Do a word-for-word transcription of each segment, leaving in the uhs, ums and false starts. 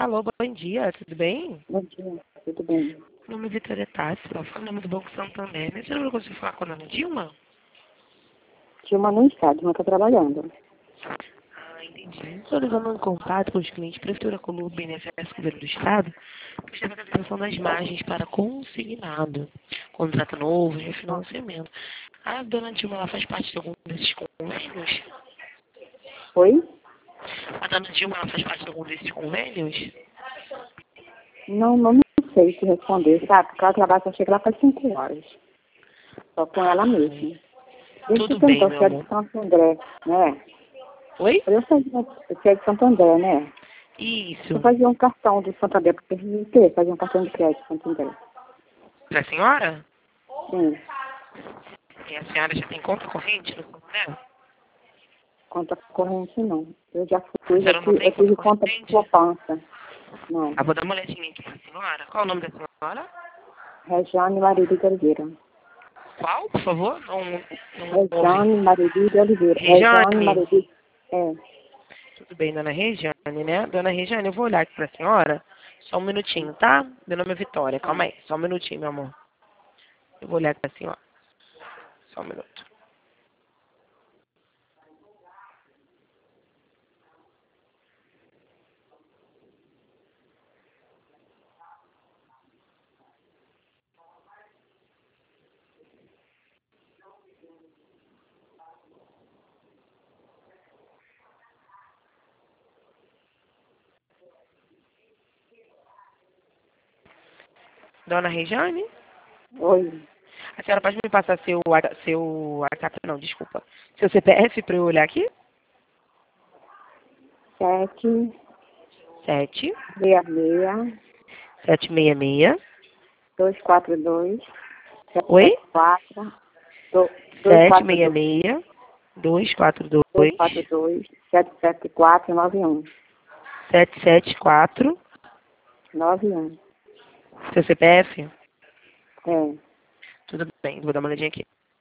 Alô, bom dia, tudo bem? Bom dia, tudo bem? Meu nome é Vitória Tássila, falo em nome do Banco Santander. Você não conseguiu falar com a dona Dilma? Dilma não está, Dilma está trabalhando. Ah, entendi. Estou ligando em contato com os clientes Prefeitura Colombo, B N F S, Governo do Estado, para a captação das margens para consignado, contrato novo, refinanciamento. A dona Dilma ela faz parte de algum desses convênios? Oi? A dona Dilma ela faz parte de algum desses convênios? Não, não sei te responder, sabe? Porque ela trabalha, só chega lá para cinco horas. Só com ela mesma. Deixa Tudo eu bem, perguntar, meu você é de amor. Santo André, né? Oi? Eu sou de, você é de Santo André, né? Isso. Eu fazia um cartão do Santo André, porque eu queria fazer um cartão de crédito do Santo André. Para a senhora? Sim, E a senhora já tem conta corrente no Santander? conta corrente não. Eu já A fui, eu senhora não tive, tem eu conta tive conta corrente? poupança. Não. Ah, vou dar uma olhadinha aqui pra senhora. Qual o nome da senhora? Regiane Marido de Oliveira. Qual, por favor? Não, não ouvi. Regiane Marido de Oliveira. Regiane Rejane. Marido. É. Tudo bem, dona Rejane, né? Dona Rejane, eu vou olhar aqui pra senhora. Só um minutinho, tá? Meu nome é Vitória. Calma aí. Só um minutinho, meu amor. Eu vou olhar aqui pra senhora. Só um minuto. Dona Rejane? Oi. A senhora pode me passar seu, wa- seu WhatsApp? Não, desculpa. Seu C P F pra eu olhar aqui? Sete, Sete, meia, meia, sete, seis, seis. dois, quatro, dois, sete, Oi? sete, quatro, do- dois, Sete, quatro, seis, dois, seis. Dois, quatro, dois, quatro, dois. dois, sete, sete, quatro, nove, um. Sete, sete, quatro. Nove, um. Seu C P F? É. Tudo bem, vou dar uma olhadinha aqui.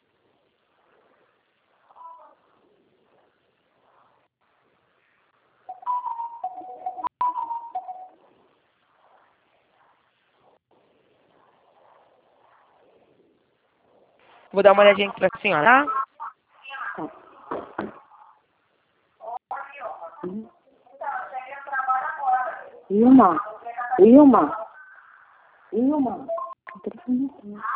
Vou dar uma olhadinha aqui pra senhora, tá? Tá. Hum. Ilma. Ilma. Ilma. O telefone não tá.